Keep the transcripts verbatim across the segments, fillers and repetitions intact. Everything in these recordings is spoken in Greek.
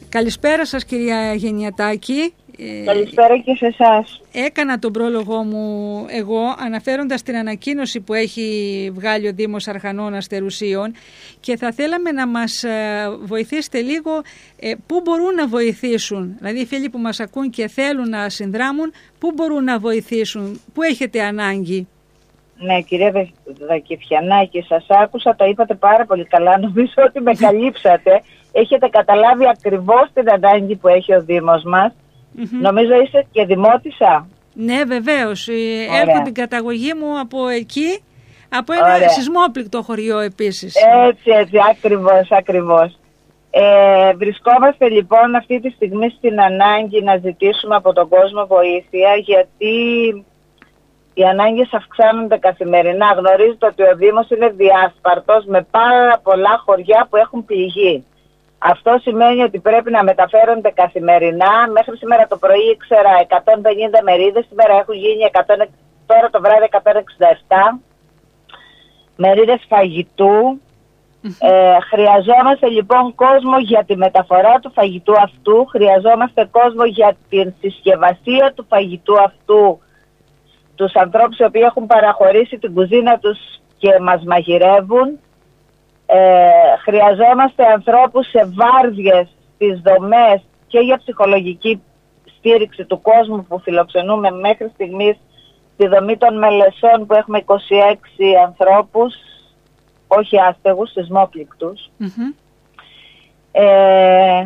Καλησπέρα σας, κυρία Γενιατάκη. Καλησπέρα και σε εσάς. Έκανα τον πρόλογο μου εγώ αναφέροντας την ανακοίνωση που έχει βγάλει ο Δήμος Αρχανών Αστερουσίων και θα θέλαμε να μας βοηθήσετε λίγο ε, πού μπορούν να βοηθήσουν. Δηλαδή οι φίλοι που μας ακούν και θέλουν να συνδράμουν, πού μπορούν να βοηθήσουν, πού έχετε ανάγκη. Ναι, κυρία Δακηφιανάκη, σας άκουσα, το είπατε πάρα πολύ καλά, νομίζω ότι με καλύψατε. Έχετε καταλάβει ακριβώς την ανάγκη που έχει ο Δήμος μας. Mm-hmm. Νομίζω είστε και δημότισσα. Ναι, βεβαίως. Έχω την καταγωγή μου από εκεί, από ένα Ωραία. σεισμόπληκτο χωριό επίσης. Έτσι, έτσι, ακριβώς, ακριβώς. Ε, βρισκόμαστε λοιπόν αυτή τη στιγμή στην ανάγκη να ζητήσουμε από τον κόσμο βοήθεια, γιατί οι ανάγκες αυξάνονται καθημερινά. Γνωρίζετε ότι ο Δήμος είναι διάσπαρτος με πάρα πολλά χωριά που έχουν πληγεί. Αυτό σημαίνει ότι πρέπει να μεταφέρονται καθημερινά. Μέχρι σήμερα το πρωί ήξερα εκατόν πενήντα μερίδες, σήμερα έχουν γίνει εκατό, τώρα το βράδυ εκατόν εξήντα επτά μερίδες φαγητού. Ε, χρειαζόμαστε λοιπόν κόσμο για τη μεταφορά του φαγητού αυτού, χρειαζόμαστε κόσμο για την συσκευασία του φαγητού αυτού, τους ανθρώπους οι οποίοι έχουν παραχωρήσει την κουζίνα τους και μας μαγειρεύουν. Ε, χρειαζόμαστε ανθρώπους σε βάρδιες στις δομές και για ψυχολογική στήριξη του κόσμου που φιλοξενούμε μέχρι στιγμής στη δομή των Μελισσών που έχουμε είκοσι έξι ανθρώπους, όχι άστεγους, σεισμόπληκτους. Mm-hmm. Ε, ε,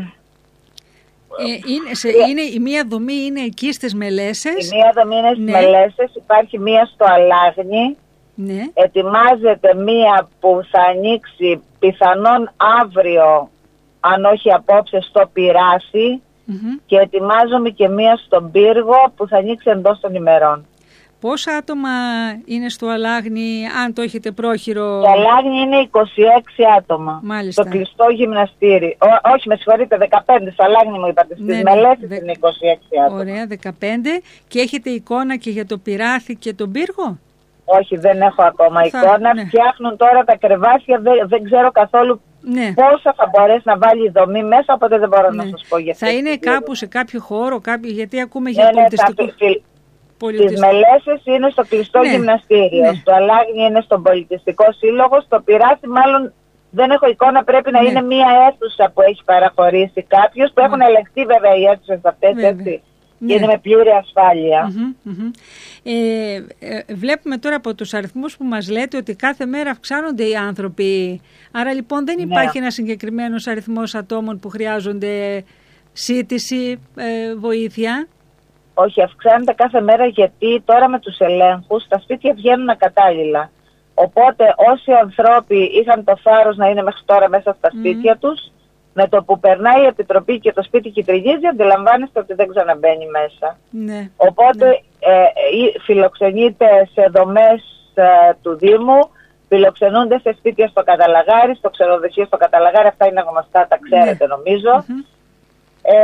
είναι, σε, είναι, η μία δομή είναι εκεί στις Μελέσσες. Η μία δομή είναι στις ναι. Μελέσσες, υπάρχει μία στο Αλάγνη. Ναι. Ετοιμάζεται μία που θα ανοίξει πιθανόν αύριο, αν όχι απόψε, στο Πειράσι. Mm-hmm. Και ετοιμάζομαι και μία στον Πύργο που θα ανοίξει εντός των ημερών. Πόσα άτομα είναι στο Αλάγνη, αν το έχετε πρόχειρο? Το Αλάγνη είναι είκοσι έξι άτομα. Μάλιστα. Το κλειστό γυμναστήρι. Ό, όχι, με συγχωρείτε, δεκαπέντε. Στο Αλάγνη μου είπατε. Στις ναι, Μελέσσες δε... είναι είκοσι έξι άτομα. Ωραία, δεκαπέντε. Και έχετε εικόνα και για το Πυράθι και τον Πύργο? Όχι, δεν έχω ακόμα θα... εικόνα. Ναι. Φτιάχνουν τώρα τα κρεβάτια, δεν, δεν ξέρω καθόλου ναι. πόσα θα μπορέσει να βάλει η δομή μέσα, οπότε δεν μπορώ ναι. να σας πω για αυτό. Θα είναι κάπου σε κάποιο χώρο, κάποιο, γιατί ακούμε για ναι, πολιτιστικό... Ναι, Στις Μελέσσες είναι στο κλειστό ναι, γυμναστήριο, ναι. Στο Αλάγνη είναι στον πολιτιστικό σύλλογο, στο Πειράσι μάλλον δεν έχω εικόνα, πρέπει να ναι. είναι μία αίθουσα που έχει παραχωρήσει κάποιος, που ναι. έχουν ελεγχθεί βέβαια οι αίθουσες αυτές έτσι, ναι. και είναι με πλήρη ασφάλεια. Mm-hmm, mm-hmm. Ε, ε, βλέπουμε τώρα από τους αριθμούς που μας λέτε ότι κάθε μέρα αυξάνονται οι άνθρωποι, άρα λοιπόν δεν υπάρχει ναι. ένας συγκεκριμένος αριθμός ατόμων που χρειάζονται σύντηση, ε, βοήθεια. Όχι, αυξάνεται κάθε μέρα γιατί τώρα με τους ελέγχους τα σπίτια βγαίνουν ακατάλληλα. Οπότε όσοι ανθρώποι είχαν το θάρρος να είναι μέχρι τώρα μέσα στα σπίτια mm. τους, με το που περνάει η Επιτροπή και το σπίτι κυτριγίζει, αντιλαμβάνεστε ότι δεν ξαναμπαίνει μέσα. Ναι. Οπότε ναι. Ε, ε, φιλοξενείται σε δομές ε, του Δήμου, φιλοξενούνται σε σπίτια στο Καταλαγάρι, στο ξενοδοχείο στο Καταλαγάρι, αυτά είναι γνωστά, τα ξέρετε ναι. νομίζω. Mm-hmm. Ε,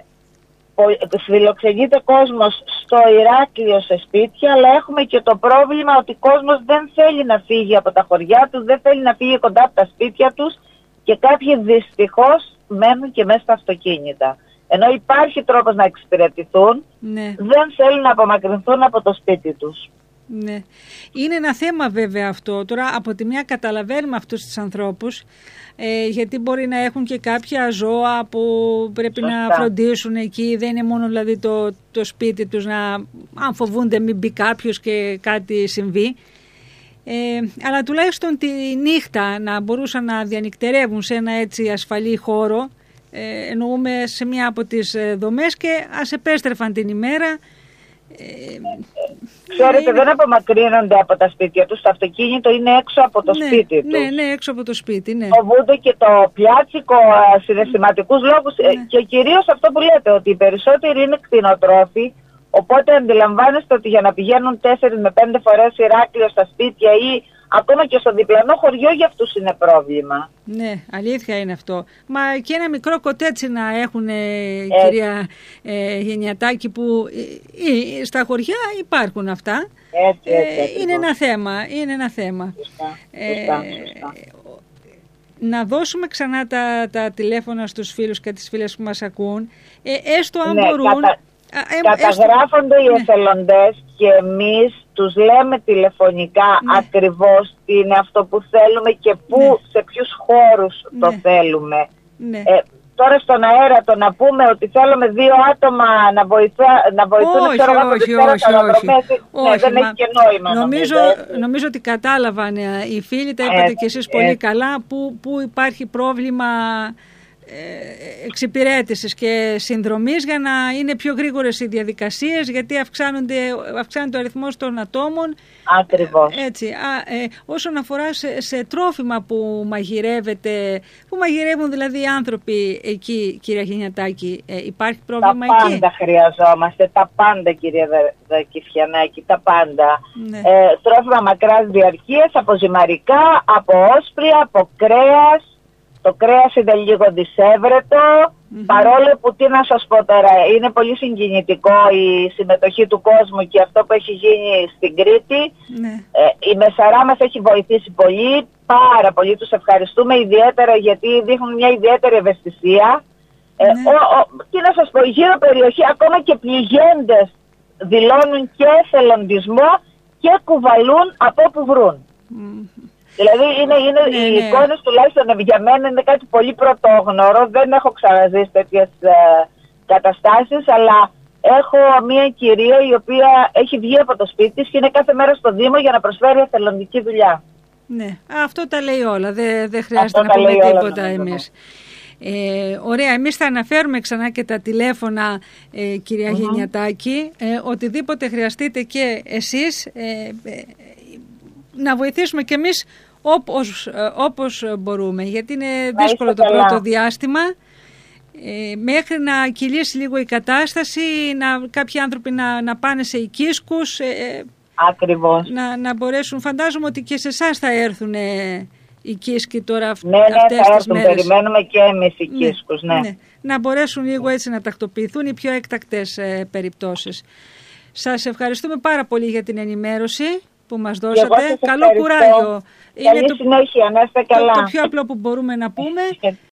φιλοξενείται κόσμος στο Ηράκλειο σε σπίτια, αλλά έχουμε και το πρόβλημα ότι ο κόσμος δεν θέλει να φύγει από τα χωριά του, δεν θέλει να φύγει κοντά από τα σπίτια τους και κάποιοι δυστυχώς μένουν και μέσα στα αυτοκίνητα. Ενώ υπάρχει τρόπος να εξυπηρετηθούν, ναι. δεν θέλουν να απομακρυνθούν από το σπίτι τους. Ναι. Είναι ένα θέμα βέβαια αυτό. Τώρα από τη μια καταλαβαίνουμε αυτούς τους ανθρώπους, ε, γιατί μπορεί να έχουν και κάποια ζώα που πρέπει Σωστά. να φροντίσουν εκεί. Δεν είναι μόνο δηλαδή το, το σπίτι τους, να, αν φοβούνται μην μπει κάποιος και κάτι συμβεί. Ε, αλλά τουλάχιστον τη νύχτα να μπορούσαν να διανυκτερεύουν σε ένα έτσι ασφαλή χώρο, ε, εννοούμε σε μια από τις δομές, και ας επέστρεφαν την ημέρα. Ε, Ξέρετε, είναι... δεν απομακρύνονται από τα σπίτια τους. Το αυτοκίνητο είναι έξω από το ναι, σπίτι τους. Ναι, ναι, έξω από το σπίτι, ναι. Φοβούνται και το πιάτσικο συναισθηματικούς λόγους ναι. και κυρίως αυτό που λέτε, ότι οι περισσότεροι είναι κτηνοτρόφοι. Οπότε αντιλαμβάνεστε ότι για να πηγαίνουν τέσσερις με πέντε φορές Ηράκλειο στα σπίτια ή ακόμα και στο διπλανό χωριό, για αυτούς είναι πρόβλημα. Ναι, αλήθεια είναι αυτό. Μα και ένα μικρό κοτέτσι να έχουν, ε, κυρία ε, Γενιατάκη, που ε, ε, στα χωριά υπάρχουν αυτά. Έτσι, έτσι, ε, είναι ένα θέμα. Είναι ένα θέμα. Σωστά, σωστά, σωστά. να δώσουμε ξανά τα, τα τηλέφωνα στους φίλους και τις φίλες που μας ακούν, ε, έστω αν ναι, μπορούν... Κατα... Ε, καταγράφονται έστω... οι εθελοντές ναι. και εμείς τους λέμε τηλεφωνικά ναι. ακριβώς τι είναι αυτό που θέλουμε και πού, ναι. σε ποιους χώρους ναι. το θέλουμε. Ναι. Ε, τώρα στον αέρα το να πούμε ότι θέλουμε δύο άτομα να, βοηθά, να βοηθούν όχι, ξέρω, όχι, όχι, όχι, όχι. Ναι, δεν μα... έχει και νόημα. Νομίζω, νομίζω, νομίζω ότι κατάλαβαν οι φίλοι, τα είπατε κι εσείς πολύ καλά, που, που υπάρχει πρόβλημα εξυπηρέτησης και συνδρομής για να είναι πιο γρήγορες οι διαδικασίες, γιατί αυξάνονται, αυξάνεται ο αριθμός των ατόμων. Ακριβώς. Έτσι. Α, ε, όσον αφορά σε, σε τρόφιμα που μαγειρεύεται, που μαγειρεύουν δηλαδή οι άνθρωποι εκεί, κυρία Γενιατάκη, ε, υπάρχει πρόβλημα εκεί? Τα πάντα εκεί χρειαζόμαστε, τα πάντα κυρία Κηφιανάκη, τα πάντα. Ναι. Ε, τρόφιμα μακράς διαρκείας, από ζυμαρικά, από όσπρια, από κρέας. Το κρέας είναι λίγο δυσέβρετο, mm-hmm. παρόλο που τι να σας πω τώρα, είναι πολύ συγκινητικό η συμμετοχή του κόσμου και αυτό που έχει γίνει στην Κρήτη. Mm-hmm. Ε, η Μεσαρά μας έχει βοηθήσει πολύ, πάρα πολύ, τους ευχαριστούμε ιδιαίτερα γιατί δείχνουν μια ιδιαίτερη ευαισθησία. Mm-hmm. Ε, ο, ο, τι να σας πω, γύρω περιοχή ακόμα και πληγέντες δηλώνουν και εθελοντισμό και κουβαλούν από όπου βρουν. Mm-hmm. Δηλαδή είναι, είναι, ναι, οι ναι. εικόνες τουλάχιστον για μένα είναι κάτι πολύ πρωτόγνωρο. Δεν έχω ξαναζήσει τέτοιες ε, καταστάσεις, αλλά έχω μια κυρία η οποία έχει βγει από το σπίτι της και είναι κάθε μέρα στο Δήμο για να προσφέρει εθελοντική δουλειά. Ναι, αυτό τα λέει όλα. Δεν, δεν χρειάζεται αυτό να πούμε τίποτα εμείς. Ε, ωραία, εμείς θα αναφέρουμε ξανά και τα τηλέφωνα, ε, κυρία mm-hmm. Γενιατάκη, ε, οτιδήποτε χρειαστείτε και εσείς, ε, ε, να βοηθήσουμε κι εμείς όπως, όπως μπορούμε, γιατί είναι δύσκολο το πρώτο διάστημα, ε, μέχρι να κυλήσει λίγο η κατάσταση, να, κάποιοι άνθρωποι να, να πάνε σε οικίσκους, ε, ακριβώς. Να, να μπορέσουν, φαντάζομαι ότι και σε εσάς θα έρθουν ε, οι οικίσκοι τώρα αυ, ναι, ναι, αυτές θα τις έρθουν, μέρες. Περιμένουμε και εμείς οι οικίσκους, ναι, ναι. ναι. Να μπορέσουν λίγο έτσι να τακτοποιηθούν οι πιο έκτακτες ε, περιπτώσεις. Σας ευχαριστούμε πάρα πολύ για την ενημέρωση που μας δώσατε. Καλό κουράγιο. Καλή είναι το, συνέχεια, να είστε καλά. Το, το πιο απλό που μπορούμε να πούμε.